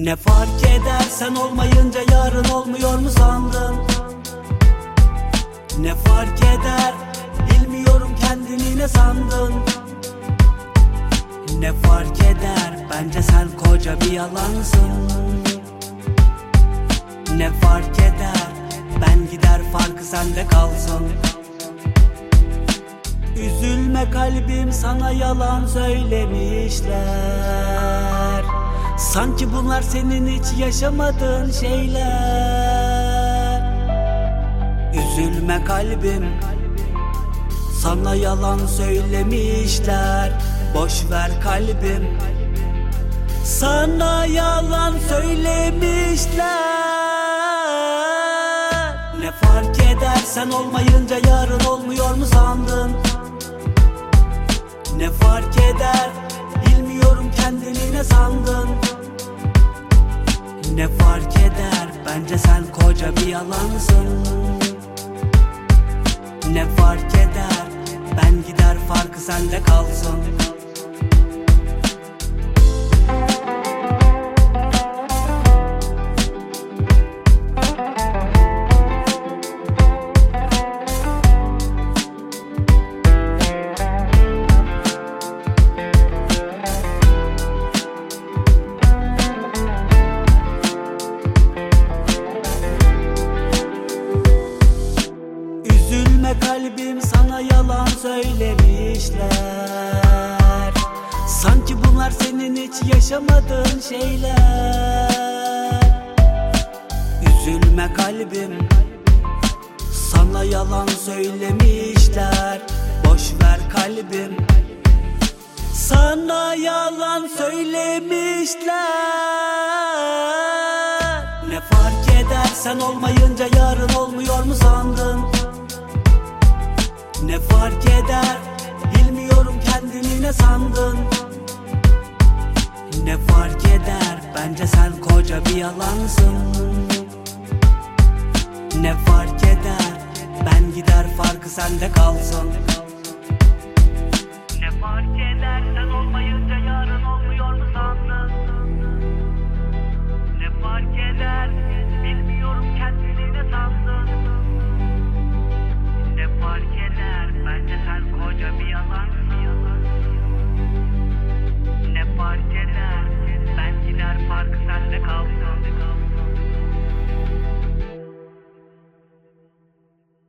Ne fark eder sen olmayınca yarın olmuyor mu sandın? Ne fark eder bilmiyorum kendini ne sandın? Ne fark eder bence sen koca bir yalansın. Ne fark eder ben gider farkı sende kalsın. Üzülme kalbim sana yalan söylemişler. Sanki bunlar senin hiç yaşamadığın şeyler. Üzülme kalbim sana yalan söylemişler. Boş ver kalbim sana yalan söylemişler. Ne fark eder sen olmayınca yarın olmuyor mu sandın? Ne fark eder bilmiyorum kendini ne sandın? Ne fark eder bence sen koca bir yalansın. Ne fark eder ben gider farkı sende kalsın. Üzülme kalbim sana yalan söylemişler. Sanki bunlar senin hiç yaşamadığın şeyler. Üzülme kalbim sana yalan söylemişler. Boş ver kalbim sana yalan söylemişler. Ne fark eder sen olmayınca yarın olmuyor mu sandın? Ne fark eder bilmiyorum kendini ne sandın? Ne fark eder bence sen koca bir yalansın. Ne fark eder ben gider farkı sende kalsın. Ne fark eder sen olmayınca yarın olmuyor mu sandın? Ne fark eder bilmiyorum kendini ne sandın? Ne fark eder bence sen koca bir yalansın.